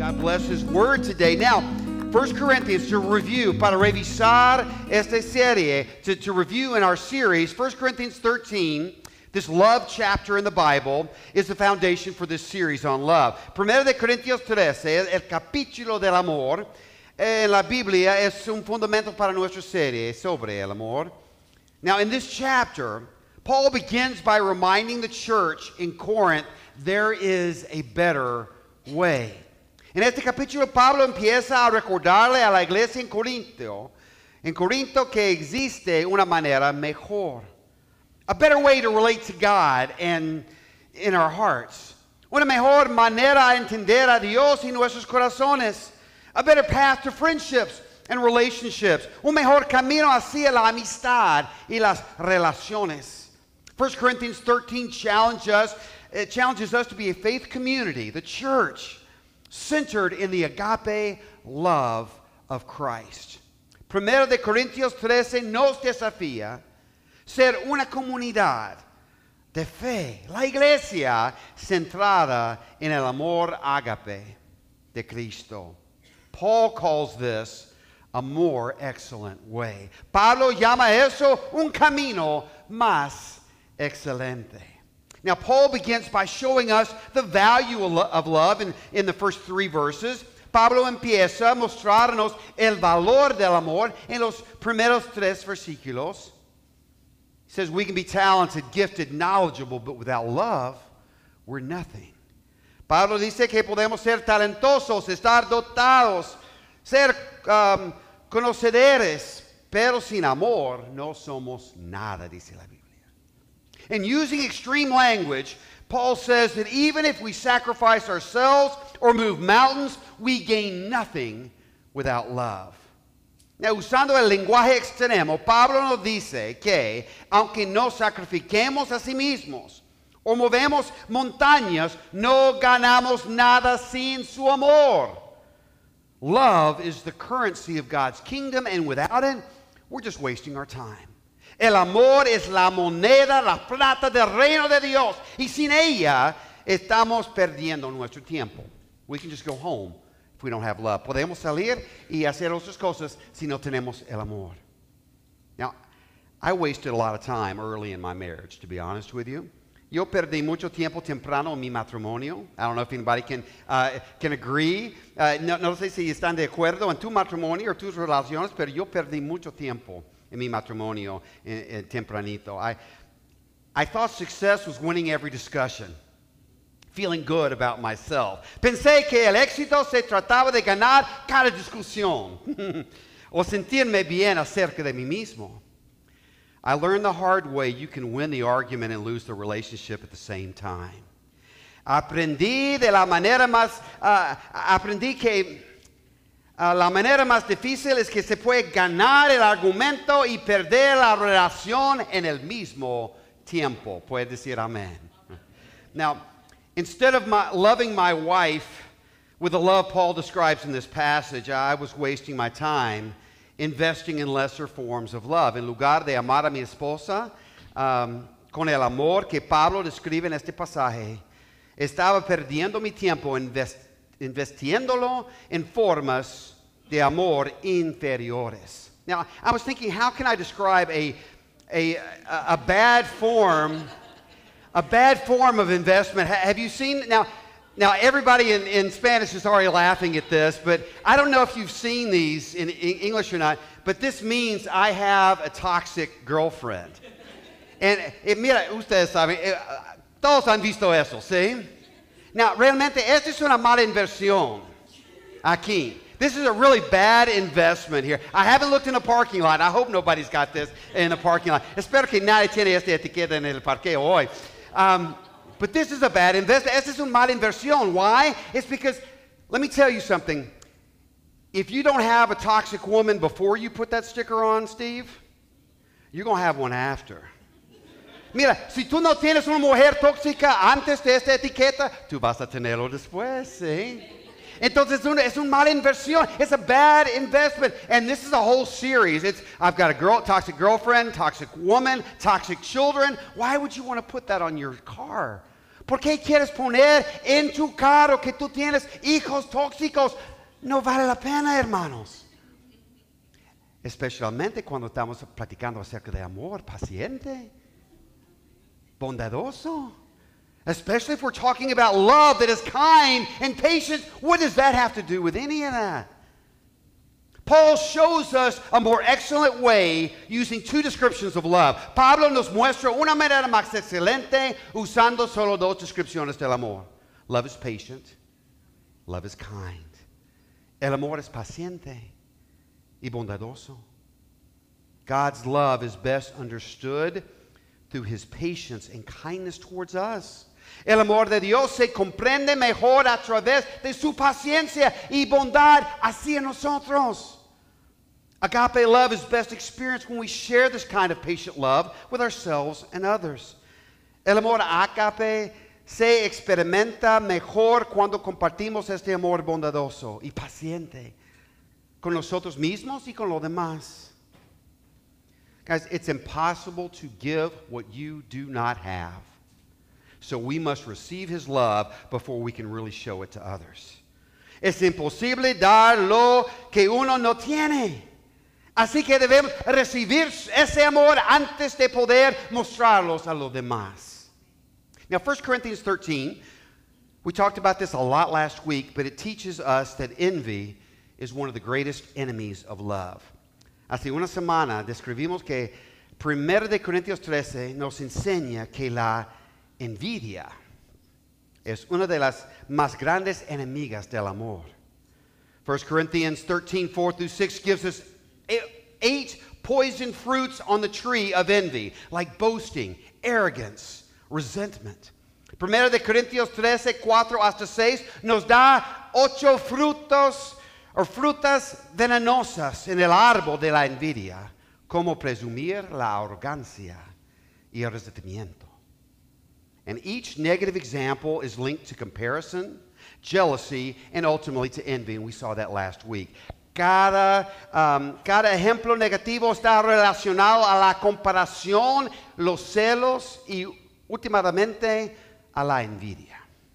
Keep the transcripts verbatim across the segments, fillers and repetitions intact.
God bless His Word today. Now, First Corinthians, to review, para revisar esta serie, to, to review in our series, First Corinthians thirteen, this love chapter in the Bible, is the foundation for this series on love. Primero de Corintios trece, el capítulo del amor, en la Biblia es un fundamento para nuestra serie sobre el amor. Now, in this chapter, Paul begins by reminding the church in Corinth there is a better way. En este capítulo, Pablo empieza a recordarle a la iglesia en Corinto, en Corinto que existe una manera mejor. A better way to relate to God and in our hearts. Una mejor manera a entender a Dios y nuestros corazones. A better path to friendships and relationships. Un mejor camino hacia la amistad y las relaciones. First Corinthians thirteen challenges us, it challenges us to be a faith community, the church, centered in the agape love of Christ. Primero de Corintios trece nos desafía ser una comunidad de fe, la iglesia centrada en el amor ágape de Cristo. Paul calls this a more excellent way. Pablo llama eso un camino más excelente. Now, Paul begins by showing us the value of love in, in the first three verses. Pablo empieza a mostrarnos el valor del amor en los primeros tres versículos. He says we can be talented, gifted, knowledgeable, but without love, we're nothing. Pablo dice que podemos ser talentosos, estar dotados, ser um, conocedores, pero sin amor no somos nada, dice la Biblia. And using extreme language, Paul says that even if we sacrifice ourselves or move mountains, we gain nothing without love. Now, usando el lenguaje extremo, Pablo nos dice que aunque nos sacrifiquemos a sí mismos o movemos montañas, no ganamos nada sin su amor. Love is the currency of God's kingdom, and without it, we're just wasting our time. El amor es la moneda, la plata del reino de Dios. Y sin ella, estamos perdiendo nuestro tiempo. We can just go home if we don't have love. Podemos salir y hacer otras cosas si no tenemos el amor. Now, I wasted a lot of time early in my marriage, to be honest with you. Yo perdí mucho tiempo temprano en mi matrimonio. I don't know if anybody can, uh, can agree. Uh, no, no sé si están de acuerdo en tu matrimonio o tus relaciones, pero yo perdí mucho tiempo en mi matrimonio en, en tempranito. I, I thought success was winning every discussion, feeling good about myself. Pensé que el éxito se trataba de ganar cada discusión o sentirme bien acerca de mí mismo. I learned the hard way you can win the argument and lose the relationship at the same time. Aprendí de la manera más, uh, aprendí que Uh, la manera más difícil es que se puede ganar el argumento y perder la relación en el mismo tiempo. Puede decir amén. Now, instead of my, loving my wife with the love Paul describes in this passage, I was wasting my time investing in lesser forms of love. En lugar de amar a mi esposa um, con el amor que Pablo describe en este pasaje, estaba perdiendo mi tiempo invest, investiéndolo en formas de amor inferiores. Now, I was thinking, how can I describe a, a, a bad form, a bad form of investment? Have you seen, now, now everybody in, in Spanish is already laughing at this, but I don't know if you've seen these in, in English or not, but this means I have a toxic girlfriend. And eh, mira, ustedes saben, eh, todos han visto eso, ¿sí? Now, realmente, esta es una mala inversión aquí. This is a really bad investment here. I haven't looked in the parking lot. I hope nobody's got this in the parking lot. Espero que nadie tiene esta etiqueta en el parqueo hoy. Um, but this is a bad investment. Esta es una mala inversión. Why? It's because, let me tell you something. If you don't have a toxic woman before you put that sticker on, Steve, you're going to have one after. Mira, si tú no tienes una mujer tóxica antes de esta etiqueta, tú vas a tenerlo después, ¿sí? Entonces es una mala inversión. It's a bad investment. And this is a whole series. It's I've got a girl, toxic girlfriend, toxic woman, toxic children. Why would you want to put that on your car? ¿Por qué quieres poner en tu carro que tú tienes hijos tóxicos? No vale la pena, hermanos. Especialmente cuando estamos platicando acerca de amor paciente, bondadoso. Especially if we're talking about love that is kind and patient. What does that have to do with any of that? Paul shows us a more excellent way using two descriptions of love. Pablo nos muestra una manera más excelente usando solo dos descripciones del amor. Love is patient. Love is kind. El amor es paciente y bondadoso. God's love is best understood through his patience and kindness towards us. El amor de Dios se comprende mejor a través de su paciencia y bondad hacia nosotros. Agape love is best experienced when we share this kind of patient love with ourselves and others. El amor agape se experimenta mejor cuando compartimos este amor bondadoso y paciente con nosotros mismos y con los demás. Guys, it's impossible to give what you do not have. So we must receive his love before we can really show it to others. Es imposible dar lo que uno no tiene. Así que debemos recibir ese amor antes de poder mostrarlos a los demás. Now, First Corinthians thirteen, we talked about this a lot last week, but it teaches us that envy is one of the greatest enemies of love. Hace una semana describimos que Primero de Corintios trece nos enseña que la envidia es una de las más grandes enemigas del amor. First Corinthians thirteen, four through six gives us eight poison fruits on the tree of envy, like boasting, arrogance, resentment. Primero de Corintios trece, cuatro hasta seis nos da ocho frutos o frutas venenosas en el árbol de la envidia, como presumir la arrogancia y el resentimiento. And each negative example is linked to comparison, jealousy, and ultimately to envy, and we saw that last week. Cada, um, cada ejemplo negativo está relacionado a la comparación, los celos y últimamente a la envidia.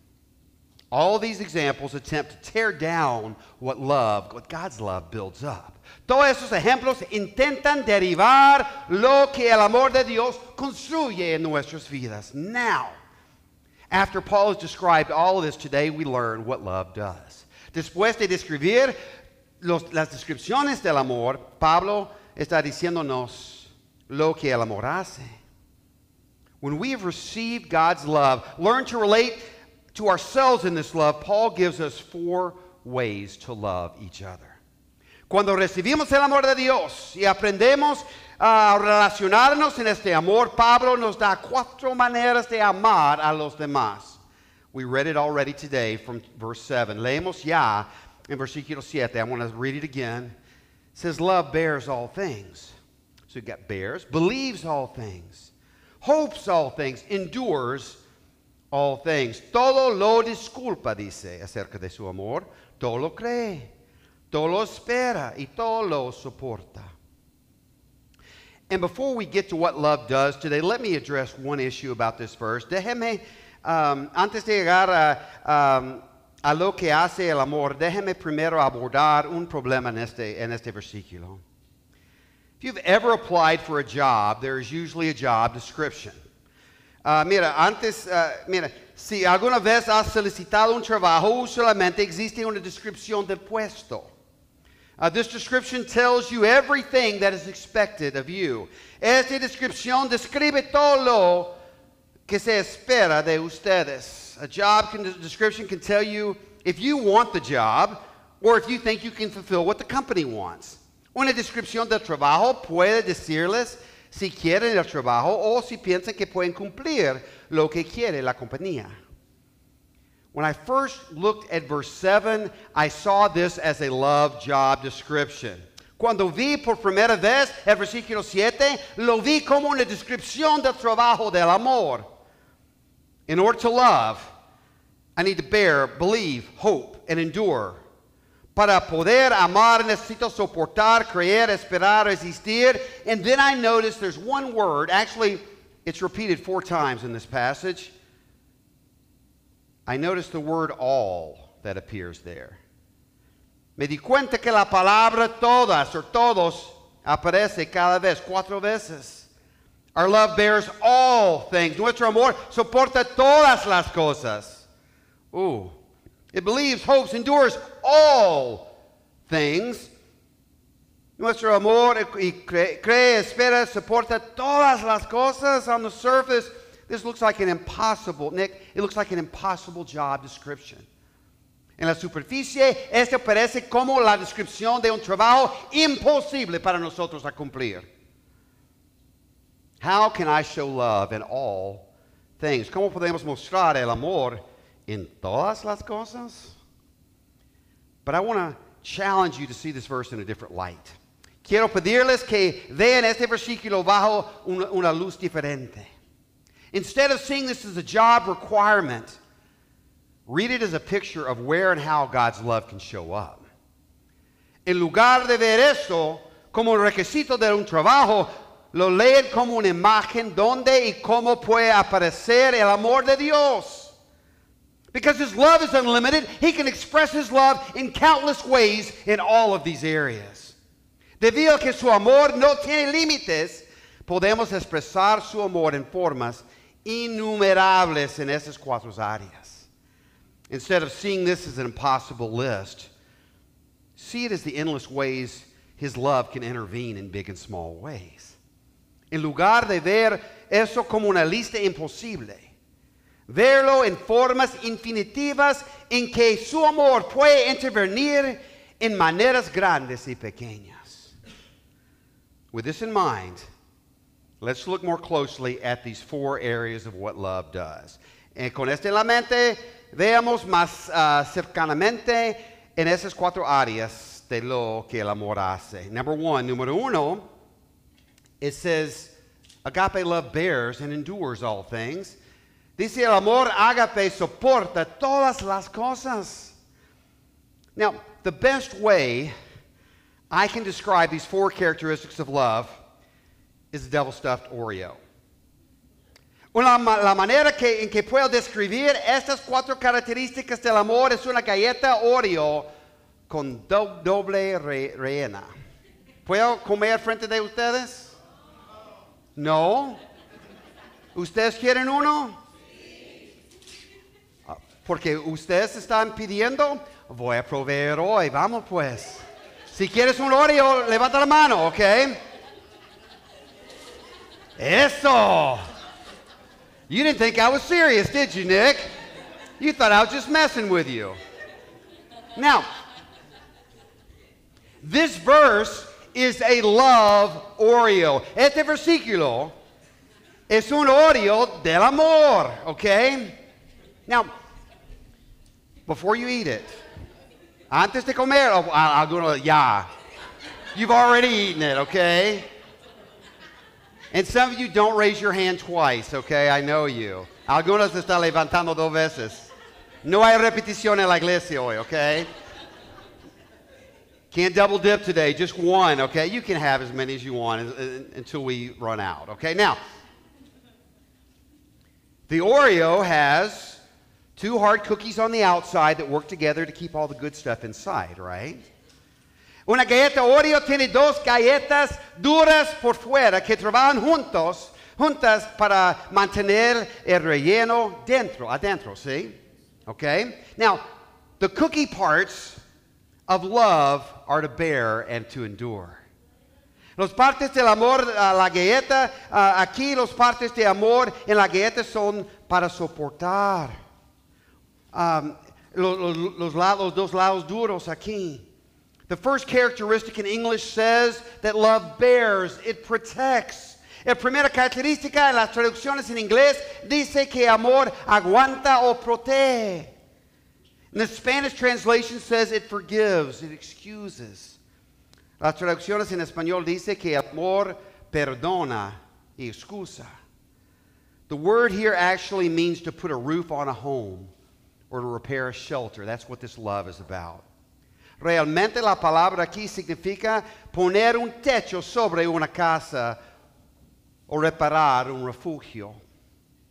All these examples attempt to tear down what love, what God's love builds up. Todos esos ejemplos intentan derivar lo que el amor de Dios construye en nuestras vidas. Now, after Paul has described all of this today, we learn what love does. Después de describir los, las descripciones del amor, Pablo está diciéndonos lo que el amor hace. When we have received God's love, learn to relate to ourselves in this love, Paul gives us four ways to love each other. Cuando recibimos el amor de Dios y aprendemos a relacionarnos en este amor, Pablo nos da cuatro maneras de amar a los demás. We read it already today from verse seven. Leemos ya en versículo siete. I want to read it again. It says, love bears all things. So you've got bears, believes all things, hopes all things, endures all things. Todo lo disculpa, dice, acerca de su amor. Todo lo cree, todo lo espera y todo lo soporta. And before we get to what love does today, let me address one issue about this verse. Déjeme, um, antes de llegar a, um, a lo que hace el amor, déjeme primero abordar un problema en este, en este versículo. If you've ever applied for a job, there is usually a job description. Uh, mira, antes, uh, mira, si alguna vez has solicitado un trabajo, usualmente existe una descripción del puesto. Uh, this description tells you everything that is expected of you. Esta descripción describe todo lo que se espera de ustedes. A job can, description can tell you if you want the job or if you think you can fulfill what the company wants. Una descripción del trabajo puede decirles si quieren el trabajo o si piensan que pueden cumplir lo que quiere la compañía. When I first looked at verse seven, I saw this as a love job description. Cuando vi por primera vez el versículo siete, lo vi como una descripción del trabajo del amor. In order to love, I need to bear, believe, hope, and endure. Para poder amar, necesito soportar, creer, esperar, resistir. And then I noticed there's one word, actually, it's repeated four times in this passage. I noticed the word all that appears there. Me di cuenta que la palabra todas or todos aparece cada vez, cuatro veces. Our love bears all things. Nuestro amor soporta todas las cosas. Ooh. It believes, hopes, endures all things. Nuestro amor y cree, cree, espera, soporta todas las cosas. On the surface, this looks like an impossible, Nick, it looks like an impossible job description. En la superficie, esto parece como la descripción de un trabajo imposible para nosotros a cumplir. How can I show love in all things? ¿Cómo podemos mostrar el amor en todas las cosas? But I want to challenge you to see this verse in a different light. Quiero pedirles que vean este versículo bajo una, una luz diferente. Instead of seeing this as a job requirement, read it as a picture of where and how God's love can show up. En lugar de ver esto como un requisito de un trabajo, lo leen como una imagen donde y cómo puede aparecer el amor de Dios. Because His love is unlimited, He can express His love in countless ways in all of these areas. Debido a que su amor no tiene límites, podemos expresar su amor en formas innumerables en esas cuatro áreas. Instead of seeing this as an impossible list, see it as the endless ways His love can intervene in big and small ways. En lugar de ver eso como una lista imposible, verlo en formas infinitivas en que su amor puede intervenir en maneras grandes y pequeñas. With this in mind, let's look more closely at these four areas of what love does. And con esto en la mente, veamos más uh, cercanamente en esas cuatro áreas de lo que el amor hace. Number one, número uno, it says, agape love bears and endures all things. Dice, el amor agape soporta todas las cosas. Now, the best way I can describe these four characteristics of love is the double-stuffed Oreo. Una, la manera que, en que puedo describir estas cuatro características del amor es una galleta Oreo con do, doble re, rellena. ¿Puedo comer frente de ustedes? No. ¿Ustedes quieren uno? Porque ustedes están pidiendo, voy a proveer hoy. Vamos pues. Si quieres un Oreo, levanta la mano, ¿ok? Eso. You didn't think I was serious, did you, Nick? You thought I was just messing with you. Now, this verse is a love Oreo. Este versículo es un Oreo del amor, okay? Now, before you eat it, antes de comer, oh, alguno, ya. You've already eaten it, okay? And some of you don't raise your hand twice, okay? I know you. Algunos están levantando dos veces. No hay repetición en la iglesia hoy, okay? Can't double dip today, just one, okay? You can have as many as you want as, uh, until we run out, okay? Now, the Oreo has two hard cookies on the outside that work together to keep all the good stuff inside, right? Una galleta Oreo tiene dos galletas duras por fuera que trabajan juntos, juntas para mantener el relleno dentro, adentro, ¿sí? Okay? Now, the cookie parts of love are to bear and to endure. Los partes del amor, uh, la galleta, uh, aquí los partes de amor en la galleta son para soportar. Um, los, los, los, lados, los dos lados duros aquí. The first characteristic in English says that love bears, it protects. La primera característica en las traducciones en inglés dice que amor aguanta o protege. And the Spanish translation says it forgives, it excuses. Las traducciones en español dice que amor perdona y excusa. The word here actually means to put a roof on a home or to repair a shelter. That's what this love is about. Realmente la palabra aquí significa poner un techo sobre una casa o reparar un refugio.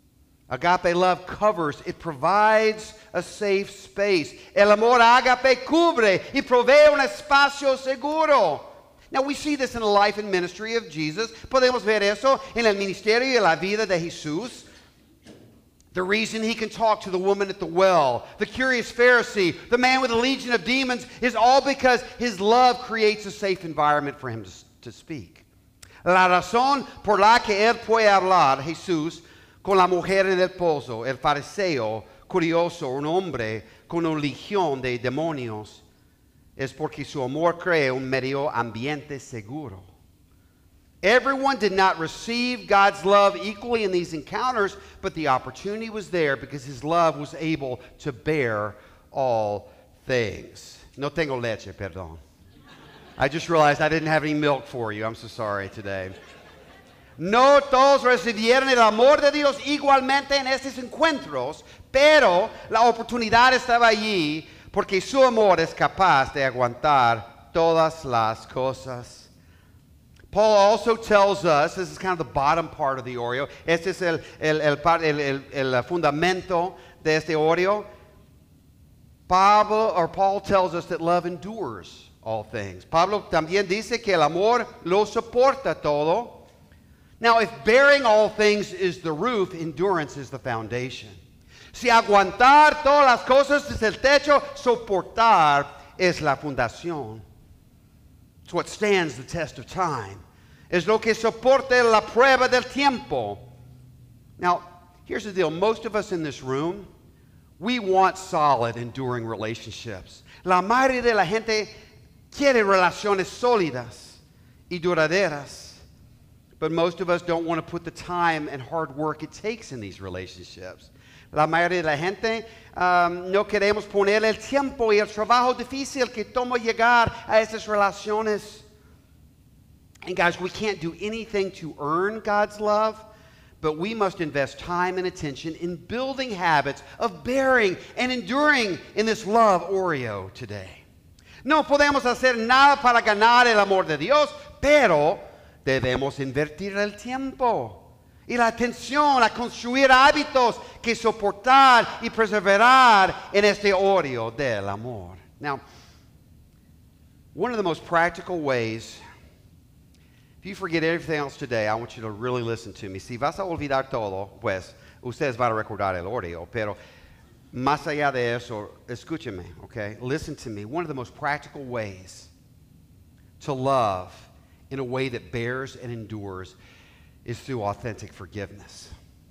Agape love covers, it provides a safe space. El amor agape cubre y provee un espacio seguro. Now we see this in the life and ministry of Jesus. Podemos ver eso en el ministerio y la vida de Jesús. The reason he can talk to the woman at the well, the curious Pharisee, the man with a legion of demons, is all because his love creates a safe environment for him to, to speak. La razón por la que él puede hablar, Jesús, con la mujer en el pozo, el fariseo curioso, un hombre con una legión de demonios, es porque su amor crea un medio ambiente seguro. Everyone did not receive God's love equally in these encounters, but the opportunity was there because his love was able to bear all things. No tengo leche, perdón. I just realized I didn't have any milk for you. I'm so sorry today. No todos recibieron el amor de Dios igualmente en estos encuentros, pero la oportunidad estaba allí porque su amor es capaz de aguantar todas las cosas. Paul also tells us, this is kind of the bottom part of the Oreo, este es el, el, el, el, el, el fundamento de este Oreo. Pablo, or Paul tells us that love endures all things. Pablo también dice que el amor lo soporta todo. Now, if bearing all things is the roof, endurance is the foundation. Si aguantar todas las cosas es el techo, soportar es la fundación. It's what stands the test of time. Es lo que soporta la prueba del tiempo. Now, here's the deal. Most of us in this room, we want solid, enduring relationships. La mayoría de la gente quiere relaciones sólidas y duraderas. But most of us don't want to put the time and hard work it takes in these relationships. La mayoría de la gente um, no queremos poner el tiempo y el trabajo difícil que toma llegar a estas relaciones. And guys, we can't do anything to earn God's love, but we must invest time and attention in building habits of bearing and enduring in this love Oreo today. No podemos hacer nada para ganar el amor de Dios, pero debemos invertir el tiempo y la atención a construir hábitos que soportar y perseverar en este Oreo del amor. Now, one of the most practical ways, if you forget everything else today, I want you to really listen to me. Si vas a olvidar todo, pues, ustedes van a recordar el Oreo, pero más allá de eso, escúcheme, okay? Listen to me. One of the most practical ways to love in a way that bears and endures is through authentic forgiveness.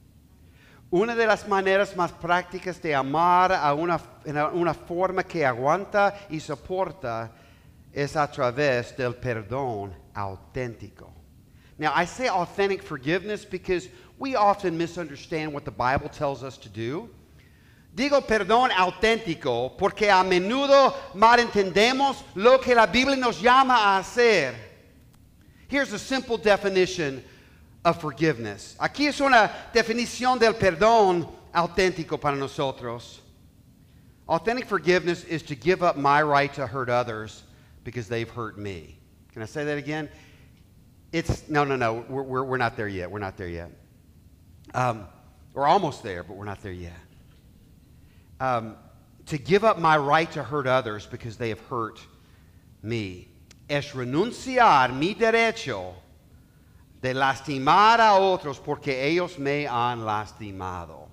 Una de las maneras más prácticas de amar a una, en una forma que aguanta y soporta es a través del perdón auténtico. Now, I say authentic forgiveness because we often misunderstand what the Bible tells us to do. Digo perdón auténtico porque a menudo malentendemos lo que la Biblia nos llama a hacer. Here's a simple definition of forgiveness. Aquí es una definición del perdón auténtico para nosotros. Authentic forgiveness is to give up my right to hurt others because they've hurt me. Can I say that again? It's, no, no, no, we're, we're, we're not there yet. We're not there yet. Um, we're almost there, but we're not there yet. Um, to give up my right to hurt others because they have hurt me. Es renunciar mi derecho de lastimar a otros porque ellos me han lastimado.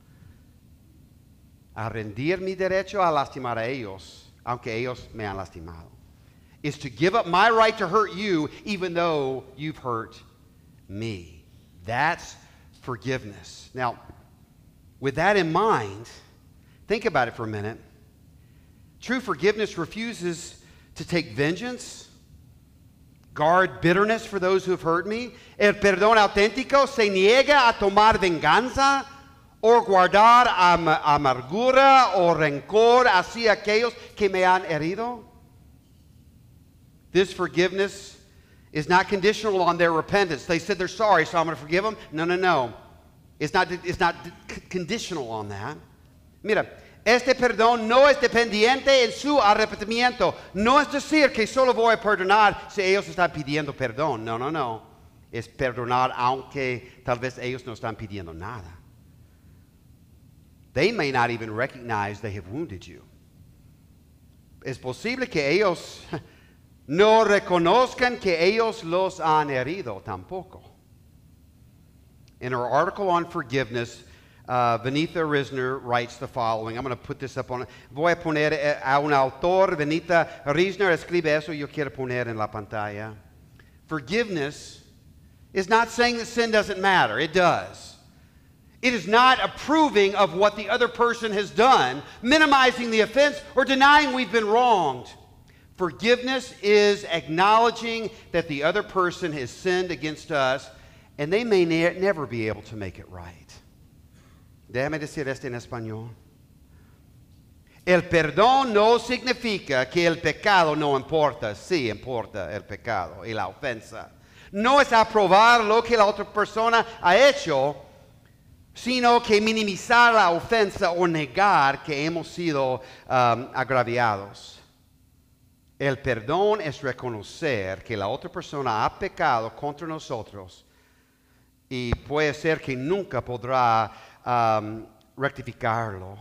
A rendir mi derecho a lastimar a ellos, aunque ellos me han lastimado. Is to give up my right to hurt you even though you've hurt me. That's forgiveness. Now, with that in mind, think about it for a minute. True forgiveness refuses to take vengeance, guard bitterness for those who have hurt me. El perdón auténtico se niega a tomar venganza o guardar am- amargura o rencor hacia aquellos que me han herido. This forgiveness is not conditional on their repentance. They said they're sorry, so I'm going to forgive them. No, no, no. It's not, it's not c- conditional on that. Mira, este perdón no es dependiente en su arrepentimiento. No es decir que solo voy a perdonar si ellos están pidiendo perdón. No, no, no. Es perdonar aunque tal vez ellos no están pidiendo nada. They may not even recognize they have wounded you. Es posible que ellos no reconozcan que ellos los han herido tampoco. In her article on forgiveness, uh, Venita Risner writes the following. I'm going to put this up on. Voy a poner a un autor. Venita Risner escribe eso. Yo quiero poner en la pantalla. Forgiveness is not saying that sin doesn't matter. It does. It is not approving of what the other person has done, minimizing the offense, or denying we've been wronged. Forgiveness is acknowledging that the other person has sinned against us, and they may ne- never be able to make it right. Déjame decir esto en español. El perdón no significa que el pecado no importa. Sí importa el pecado y la ofensa. No es aprobar lo que la otra persona ha hecho, sino que minimizar la ofensa o negar que hemos sido um, agraviados. El perdón es reconocer que la otra persona ha pecado contra nosotros y puede ser que nunca podrá um, rectificarlo.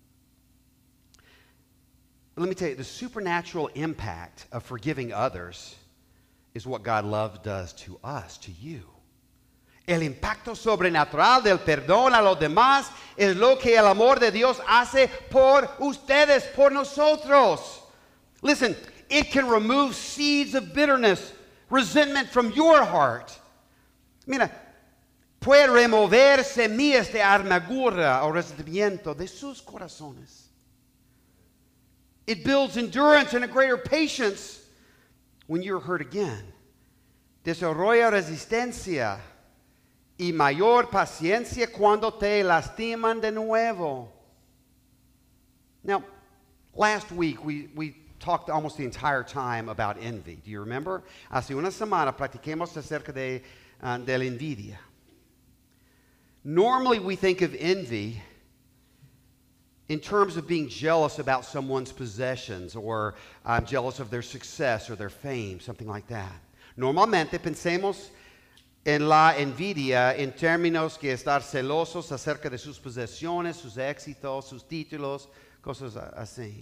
Let me tell you, the supernatural impact of forgiving others is what God love does to us, to you. El impacto sobrenatural del perdón a los demás es lo que el amor de Dios hace por ustedes, por nosotros. Listen, it can remove seeds of bitterness, resentment from your heart. Mira, puede remover semillas de amargura o resentimiento de sus corazones. It builds endurance and a greater patience when you're hurt again. Desarrolla resistencia y mayor paciencia cuando te lastiman de nuevo. Now, last week we, we talked almost the entire time about envy. Do you remember? Hace una semana platiquemos acerca de, uh, de la envidia. Normally we think of envy in terms of being jealous about someone's possessions, or I'm jealous of their success or their fame, something like that. Normalmente pensemos en la envidia en términos que estar celosos acerca de sus posesiones, sus éxitos, sus títulos, cosas así.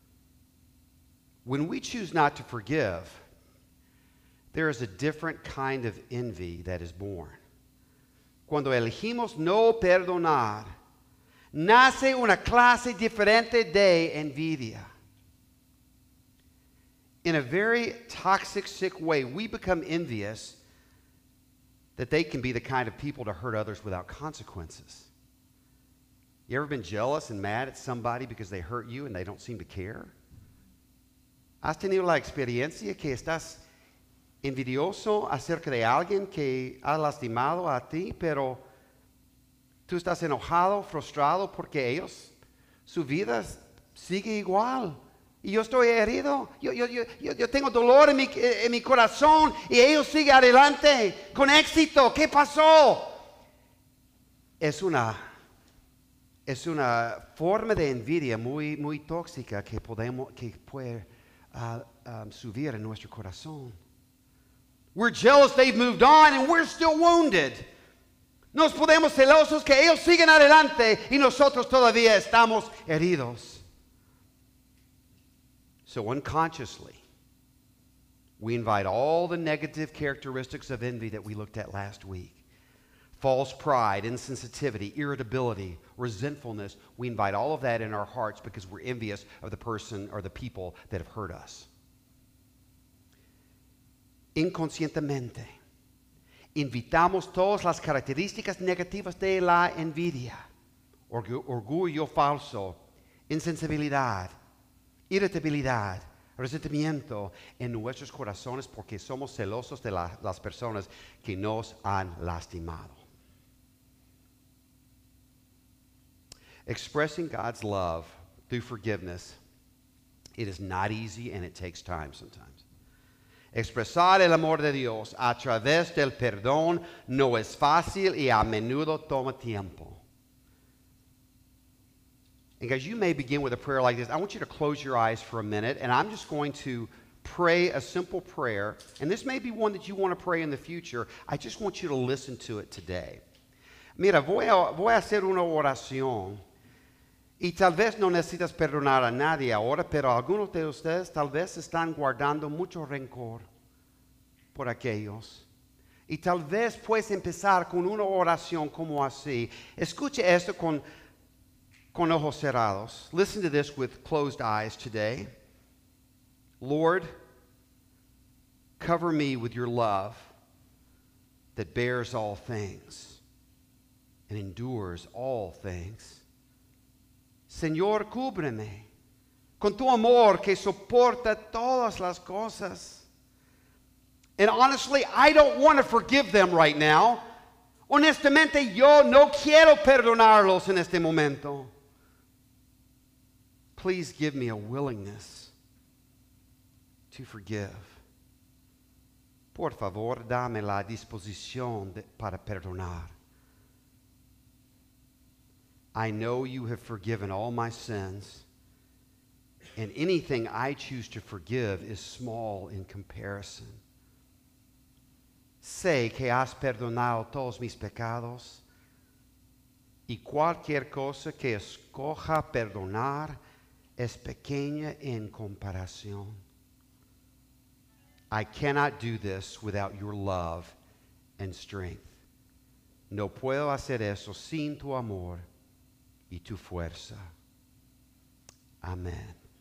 When we choose not to forgive, there is a different kind of envy that is born. Cuando elegimos no perdonar, nace una clase diferente de envidia. In a very toxic, sick way, we become envious that they can be the kind of people to hurt others without consequences. You ever been jealous and mad at somebody because they hurt you and they don't seem to care? ¿Has tenido la experiencia que estás envidioso acerca de alguien que ha lastimado a ti, pero tú estás enojado, frustrado porque ellos, su vida sigue igual? Y yo estoy herido, yo, yo, yo, yo tengo dolor en mi, en mi corazón y ellos siguen adelante con éxito. ¿Qué pasó? Es una, es una forma de envidia muy, muy tóxica que, podemos, que puede uh, um, subir en nuestro corazón. We're jealous they've moved on and we're still wounded. Nos podemos celosos que ellos siguen adelante y nosotros todavía estamos heridos. So unconsciously, we invite all the negative characteristics of envy that we looked at last week. False pride, insensitivity, irritability, resentfulness. We invite all of that in our hearts because we're envious of the person or the people that have hurt us. Inconscientemente, invitamos todas las características negativas de la envidia. Orgu- orgullo falso, insensibilidad, irritabilidad, resentimiento en nuestros corazones porque somos celosos de la, las personas que nos han lastimado. Expressing God's love through forgiveness, it is not easy and it takes time sometimes. Expresar el amor de Dios a través del perdón no es fácil y a menudo toma tiempo. And guys, you may begin with a prayer like this. I want you to close your eyes for a minute, and I'm just going to pray a simple prayer. And this may be one that you want to pray in the future. I just want you to listen to it today. Mira, voy a, voy a hacer una oración Y tal vez no necesitas perdonar a nadie ahora, pero algunos de ustedes tal vez están guardando mucho rencor por aquellos. Y tal vez puedes empezar con una oración como así. Escuche esto con, con ojos cerrados. Listen to this with closed eyes today. Lord, cover me with your love that bears all things and endures all things. Señor, cúbreme con tu amor que soporta todas las cosas. And honestly, I don't want to forgive them right now. Honestamente, yo no quiero perdonarlos en este momento. Please give me a willingness to forgive. Por favor, dame la disposición de, para perdonar. I know you have forgiven all my sins, and anything I choose to forgive is small in comparison. Sé que has perdonado todos mis pecados, y cualquier cosa que escoja perdonar es pequeña en comparación. I cannot do this without your love and strength. No puedo hacer eso sin tu amor y tu fuerza. Amen.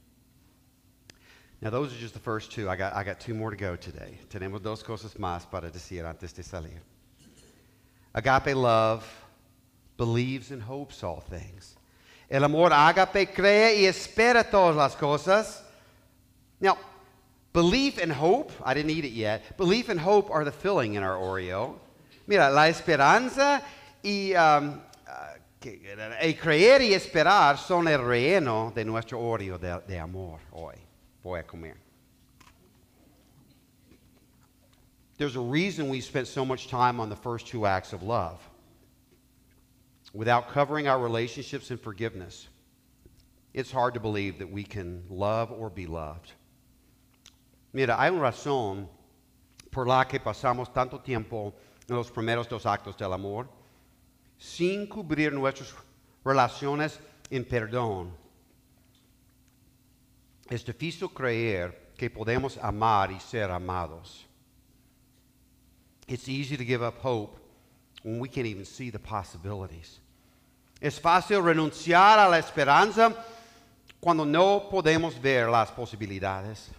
Now those are just the first two. I got, I got two more to go today. Tenemos dos cosas más para decir antes de salir. Agape love believes and hopes all things. El amor agape cree y espera todas las cosas. Now, belief and hope, I didn't eat it yet. Belief and hope are the filling in our Oreo. Mira, la esperanza y... Um, Que, el creer y esperar son el relleno de nuestro Oreo de, de amor hoy. Voy a comer. There's a reason we spent so much time on the first two acts of love without covering our relationships and forgiveness. It's hard to believe that we can love or be loved. Mira, hay una razón por la que pasamos tanto tiempo en los primeros dos actos del amor sin cubrir nuestras relaciones en perdón. Es difícil creer que podemos amar y ser amados. It's easy to give up hope when we can't even see the possibilities. Es fácil renunciar a la esperanza cuando no podemos ver las posibilidades.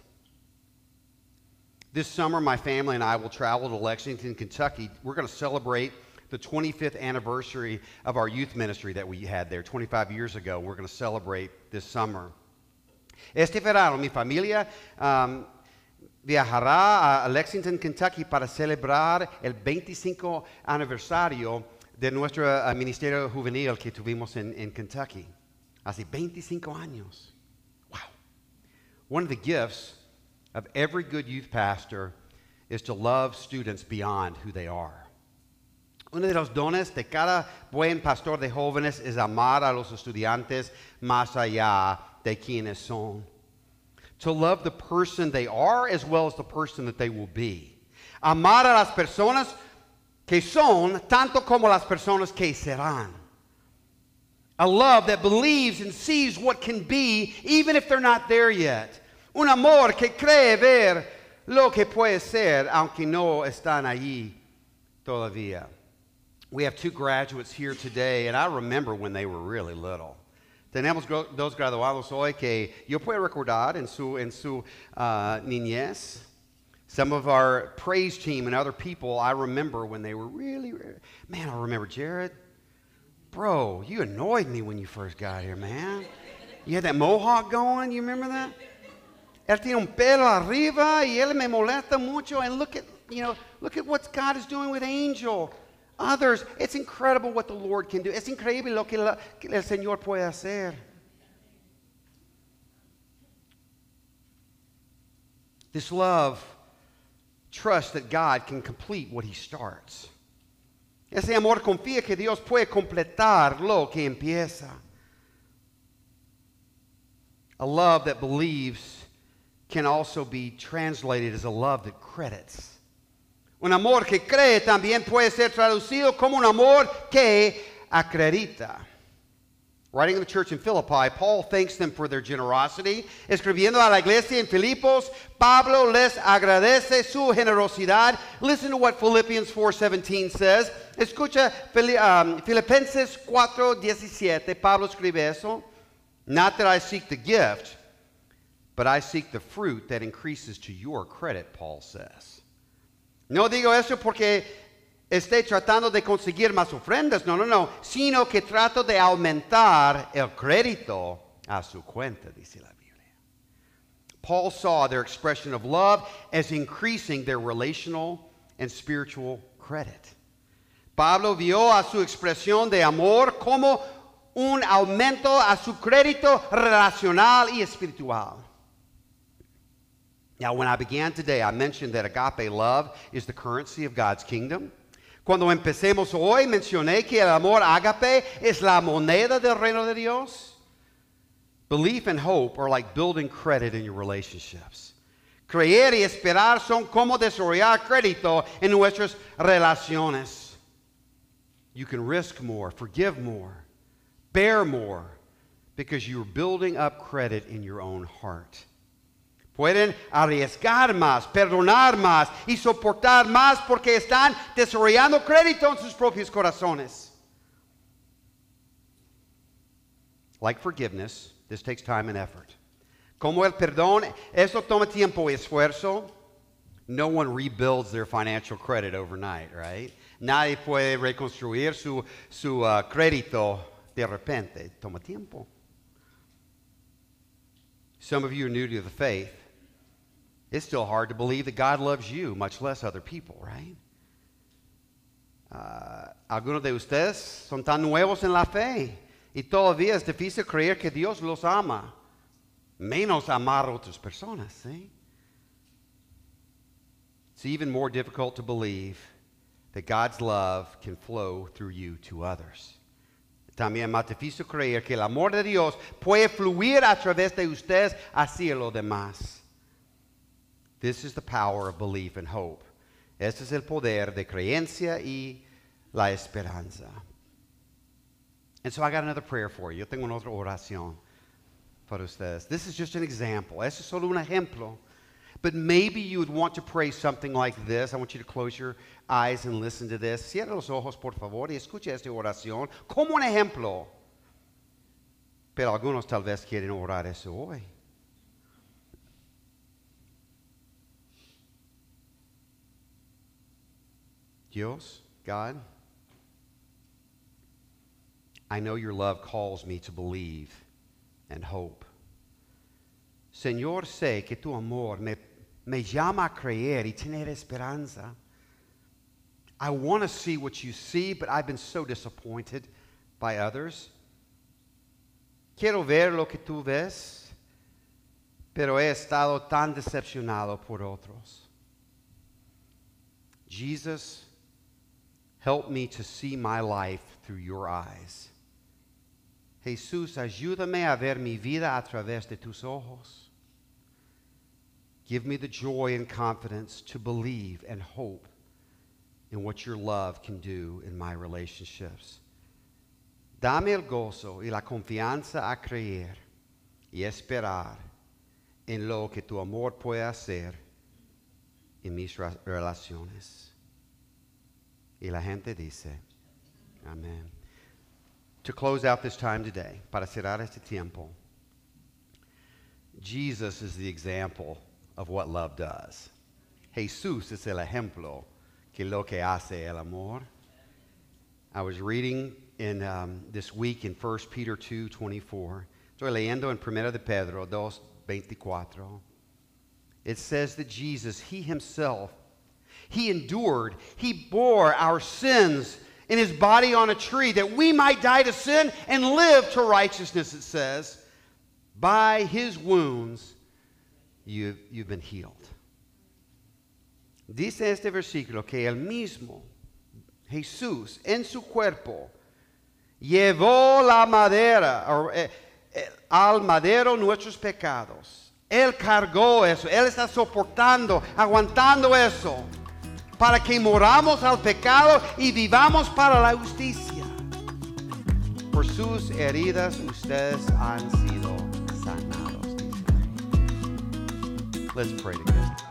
This summer, my family and I will travel to Lexington, Kentucky. We're going to celebrate the twenty-fifth anniversary of our youth ministry that we had there twenty-five years ago. We're going to celebrate this summer. Este verano, mi familia um, viajará a Lexington, Kentucky para celebrar el veinticinco aniversario de nuestro uh, ministerio juvenil que tuvimos en, en Kentucky. Hace veinticinco años. Wow. One of the gifts of every good youth pastor is to love students beyond who they are. Uno de los dones de cada buen pastor de jóvenes es amar a los estudiantes más allá de quienes son. To love the person they are as well as the person that they will be. Amar a las personas que son tanto como las personas que serán. A love that believes and sees what can be even if they're not there yet. Un amor que cree ver lo que puede ser aunque no están allí todavía. We have two graduates here today, and I remember when they were really little. Tenemos dos graduados hoy que yo puedo recordar en su, en su uh, niñez. Some of our praise team and other people, I remember when they were really, really, man, I remember Jared. Bro, you annoyed me when you first got here, man. You had that mohawk going, you remember that? Él tiene un pelo arriba y él me molesta mucho, and look at, you know, look at what God is doing with Angel. Others, it's incredible what the Lord can do. Es increíble lo que, la, que el Señor puede hacer. This love trusts that God can complete what He starts. Ese amor confía que Dios puede completar lo que empieza. A love that believes can also be translated as a love that credits. Un amor que cree también puede ser traducido como un amor que acredita. Writing to the church in Philippi, Paul thanks them for their generosity. Escribiendo a la iglesia en Filipos, Pablo les agradece su generosidad. Listen to what Philippians four seventeen says. Escucha um, Filipenses cuatro diecisiete. Pablo escribe eso. Not that I seek the gift, but I seek the fruit that increases to your credit, Paul says. No digo eso porque esté tratando de conseguir más ofrendas, no, no, no, sino que trato de aumentar el crédito a su cuenta, dice la Biblia. Paul saw their expression of love as increasing their relational and spiritual credit. Pablo vio a su expresión de amor como un aumento a su crédito relacional y espiritual. Now, when I began today, I mentioned that agape love is the currency of God's kingdom. Cuando empecemos hoy, mencioné que el amor ágape es la moneda del reino de Dios. Belief and hope are like building credit in your relationships. Creer y esperar son como desarrollar crédito en nuestras relaciones. You can risk more, forgive more, bear more, because you're building up credit in your own heart. Pueden arriesgar más, perdonar más y soportar más porque están desarrollando crédito en sus propios corazones. Like forgiveness, this takes time and effort. Como el perdón, eso toma tiempo y esfuerzo. No one rebuilds their financial credit overnight, right? Nadie puede reconstruir su, su uh, crédito de repente. Toma tiempo. Some of you are new to the faith. It's still hard to believe that God loves you, much less other people, right? Uh, algunos de ustedes son tan nuevos en la fe y todavía es difícil creer que Dios los ama, menos amar a otras personas, ¿sí? It's even more difficult to believe that God's love can flow through you to others. También es más difícil creer que el amor de Dios puede fluir a través de ustedes hacia los demás. This is the power of belief and hope. Este es el poder de creencia y la esperanza. And so I got another prayer for you. Yo tengo una otra oración para ustedes. This is just an example. Este es solo un ejemplo. But maybe you would want to pray something like this. I want you to close your eyes and listen to this. Cierra los ojos, por favor, y escucha esta oración como un ejemplo. Pero algunos tal vez quieren orar eso hoy. Dios, God, I know your love calls me to believe and hope. Señor, sé que tu amor me, me llama a creer y tener esperanza. I want to see what you see, but I've been so disappointed by others. Quiero ver lo que tú ves, pero he estado tan decepcionado por otros. Jesus, help me to see my life through your eyes. Jesús, ayúdame a ver mi vida a través de tus ojos. Give me the joy and confidence to believe and hope in what your love can do in my relationships. Dame el gozo y la confianza a creer y esperar en lo que tu amor puede hacer en mis relaciones. Y la gente dice, amén. To close out this time today, para cerrar este tiempo, Jesus is the example of what love does. Jesús es el ejemplo que lo que hace el amor. I was reading in um, this week in First Peter two twenty-four. Estoy leyendo en Primera de Pedro dos veinticuatro. It says that Jesus, he himself, he endured, he bore our sins in his body on a tree that we might die to sin and live to righteousness, it says. By his wounds, you've, you've been healed. Dice este versículo que el mismo Jesús en su cuerpo llevó la madera, o, eh, eh, al madero nuestros pecados. Él cargó eso, él está soportando, aguantando eso, para que moramos al pecado y vivamos para la justicia. por sus heridas ustedes han sido sanados. Let's pray together.